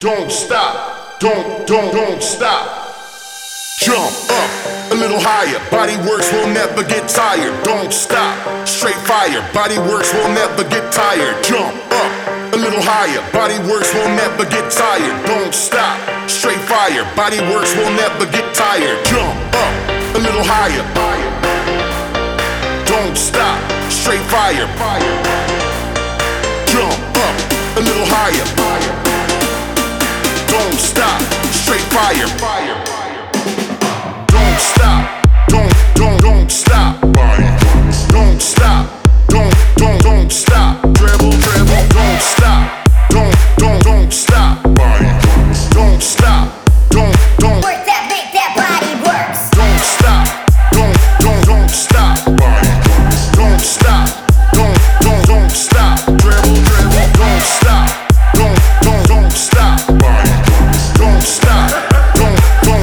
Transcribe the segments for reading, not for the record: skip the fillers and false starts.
Don't stop, don't stop. Jump up a little higher, body works will never get tired. Don't stop, straight fire, body works will never get tired. Jump up a little higher, body works will never get tired. Don't stop, straight fire, body works will never get tired. Jump up a little higher, don't stop, straight fire. Jump up a little higher, don't stop, straight fire. Don't stop, don't stop. Don't stop, don't stop. Dribble, don't stop. Don't stop. Don't stop, don't Work that, make that body works. Don't stop, don't stop. Don't stop, don't stop. Dribble, don't stop. Don't stop. Don't stop, don't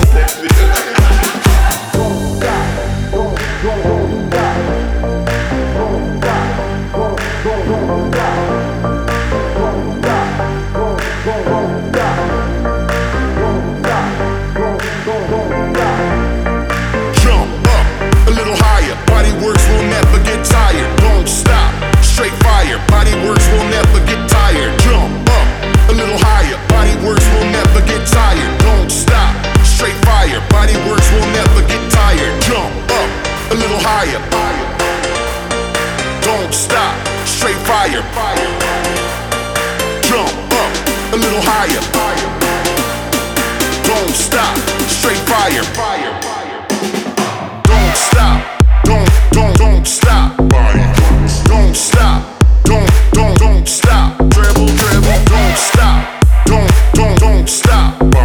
Jump up a little higher, body works will never get tired. Don't stop, straight fire, body works will never get tired. Jump up a little higher, body works will never get tired. Don't stop, straight fire, body works will never get tired. Jump up a little higher, don't stop, straight fire. Jump up a little higher, don't stop, straight fire. Don't stop, don't stop. Don't stop, don't stop. Dribble, don't stop. Don't stop.